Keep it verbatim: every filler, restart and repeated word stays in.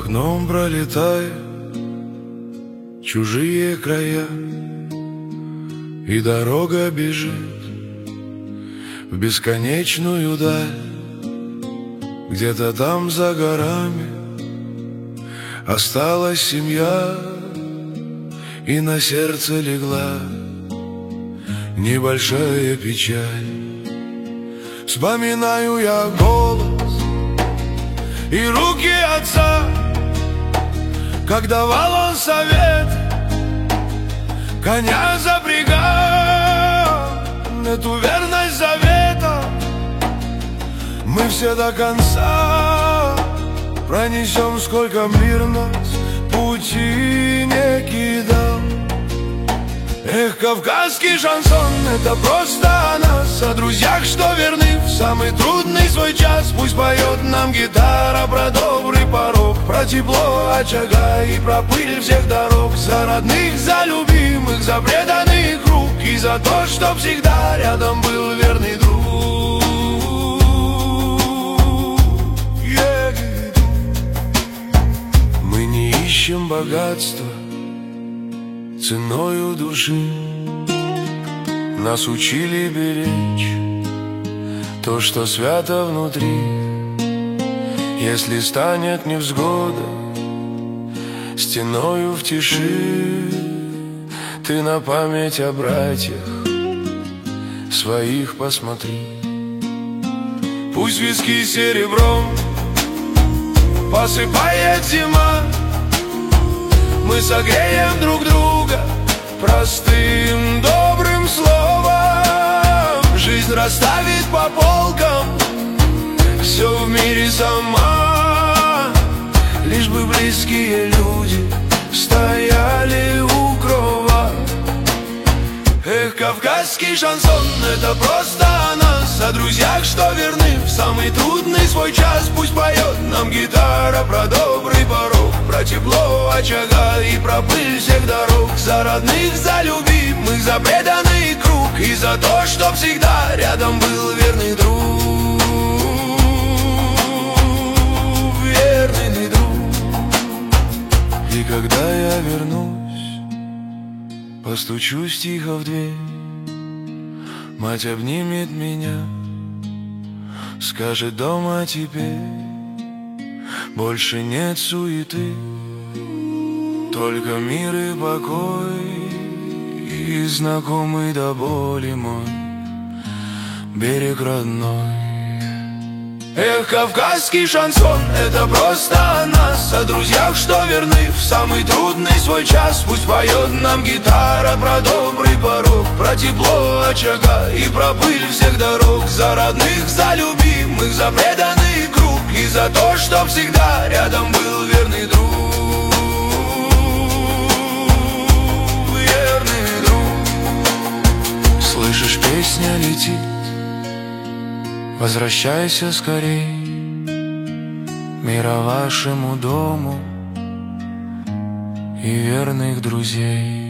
окном пролетая чужие края, и дорога бежит в бесконечную даль. Где-то там за горами осталась семья, и на сердце легла небольшая печаль. Вспоминаю я голос и руки отца, как давал он совет коня запрягал. Эту верность завета мы все до конца пронесем, сколько мир нас пути не кидал. Эх, кавказский шансон — это просто о нас, о друзьях, что верны в самый трудный свой час. Пусть поет нам гитара про добрый порог, про тепло очага и про пыль всех дорог. За родных, за любимых, за преданный круг, и за то, что всегда рядом был верный друг. Yeah. Мы не ищем богатства ценою души, нас учили беречь то, что свято внутри. Если станет невзгода стеною в тиши, ты на память о братьях своих посмотри. Пусть виски серебром посыпает зима, мы согреем друг друга простым добрым словом. Жизнь расставит по полкам все в мире сама, лишь бы близкие люди стояли у крова. Эх, кавказский шансон — это просто о нас, о друзьях, что верны в самый трудный свой час. Пусть поет нам гитара про добрый порог, про тепло очага и про пыль всех дорог. За родных, за любимых, за преданный круг, и за то, что всегда рядом был верный друг. Верный друг. И когда я вернусь, постучусь тихо в дверь, мать обнимет меня, скажет: дома теперь больше нет суеты, только мир и покой, и знакомый до боли мой берег родной. Эх, кавказский шансон — это просто о нас, о друзьях, что верны в самый трудный свой час. Пусть поет нам гитара про добрый порог, про тепло очага и про пыль всех дорог. За родных, за любимых, за преданный круг, и за то, что всегда рядом был верный друг. Верный друг. Слышишь, песня летит, возвращайся скорей, мира вашему дому и верных друзей.